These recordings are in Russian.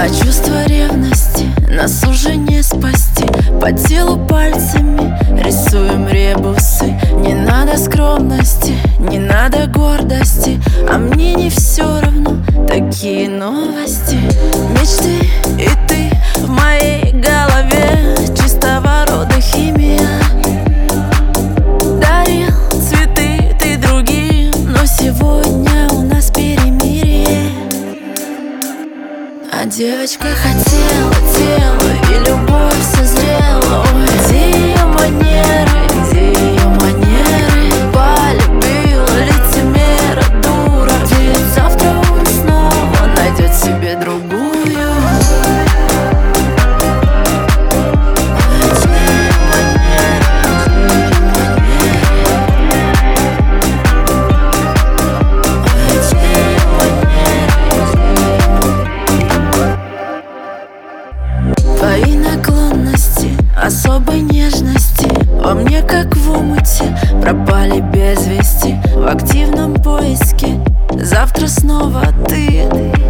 А чувство ревности нас уже не спасти. По телу пальцами рисуем ребусы. Не надо скромности, не надо гордости, а мне не все равно такие новости. Мечты и ты в моей голове, чистого рода химия. Дарил цветы ты другим, но сегодня у нас перемирие. А девочка хотела тело, и любовь созрела. Ой, где ее манеры, где ее манеры? Полюбила лицемера, дура. Ведь завтра он снова найдет себе другую. Твои наклонности, особой нежности во мне как в омуте пропали без вести. В активном поиске завтра снова ты.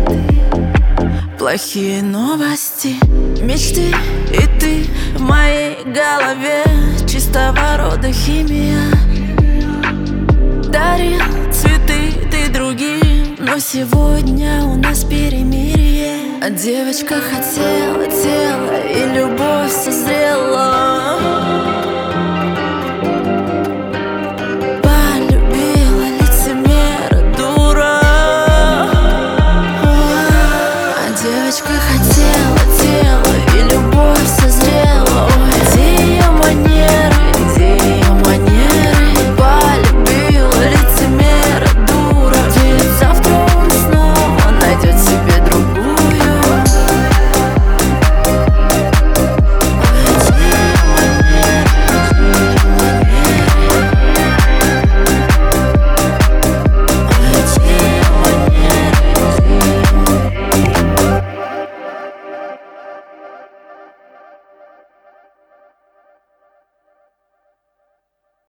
Плохие новости, мечты и ты в моей голове, чистого рода химия. Дарил цветы ты другим, но сегодня у нас перемирие. А девочка хотела тело, и любовь созрела. Полюбила лицемера, дура. А девочка хотела тело, и любовь созрела. Ой, где ее манеры,